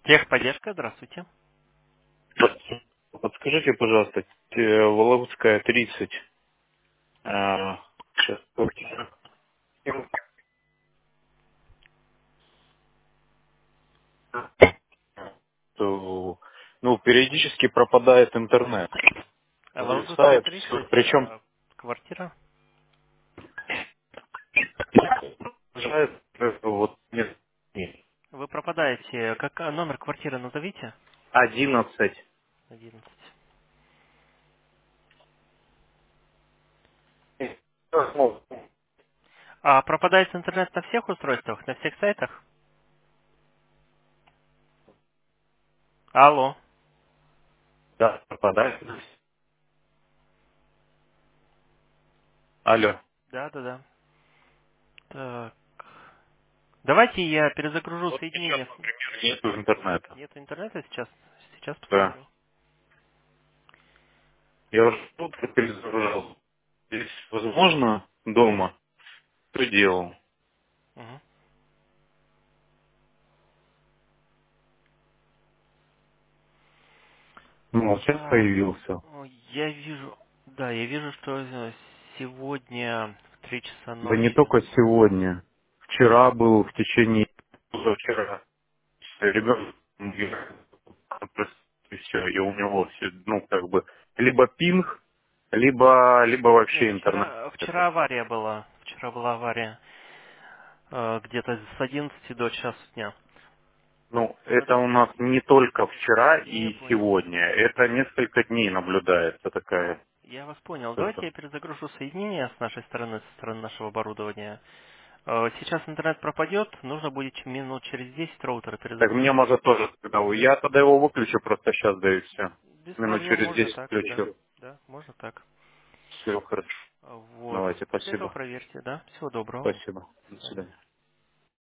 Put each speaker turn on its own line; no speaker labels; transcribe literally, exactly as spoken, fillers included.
Техподдержка, здравствуйте.
Подскажите, пожалуйста, э, Вологодская тридцать. а, Сейчас, то, ну, периодически пропадает интернет.
А Вологодская
Зависает все.
тридцать,
Причем
э, квартира.
зависает, э, вот нет, нет.
Вы пропадаете. Как а, номер квартиры назовите?
одиннадцать.
Одиннадцать. А пропадает интернет на всех устройствах, на всех сайтах? Алло.
Да, пропадает. Алло.
Да, да, да. Так. Давайте я перезагружу
Вот сейчас,
соединение.
например, нет интернета.
Нет интернета сейчас? Сейчас
Да.
посмотрю.
Я уже тут перезагружал. Здесь возможно дома? Что делал?
Мгм.
Ну, вот сейчас
Так.
появился.
О, Я вижу. Да, я вижу, что э, сегодня в три часа
Да не
ночи.
только сегодня. Вчера был в течение... Вчера. Ребенок и все, и у него все, ну, как бы, либо пинг, либо, либо
Нет,
вообще интернет.
вчера, вчера авария была. Вчера была авария. э, где-то с одиннадцати до часу дня.
Ну, это
Смотри,
у нас не только вчера
я
и
понял.
сегодня. Это несколько дней наблюдается такая.
Я вас понял. Давайте
Это.
я перезагружу соединение с нашей стороны, со стороны нашего оборудования. Э, Сейчас интернет пропадет, нужно будет ч- минут через десять роутера
Так мне
перезагрузить.
может тоже тогда... у- Я тогда его выключу просто сейчас, да и все.
Без
Минут
проблем,
через
можно
десять
так, да.
включу.
Да, можно так.
Все хорошо.
А, Вот.
Давайте,
После этого
спасибо.
проверьте, да? Всего доброго.
Спасибо.
До
До
свидания.
свидания.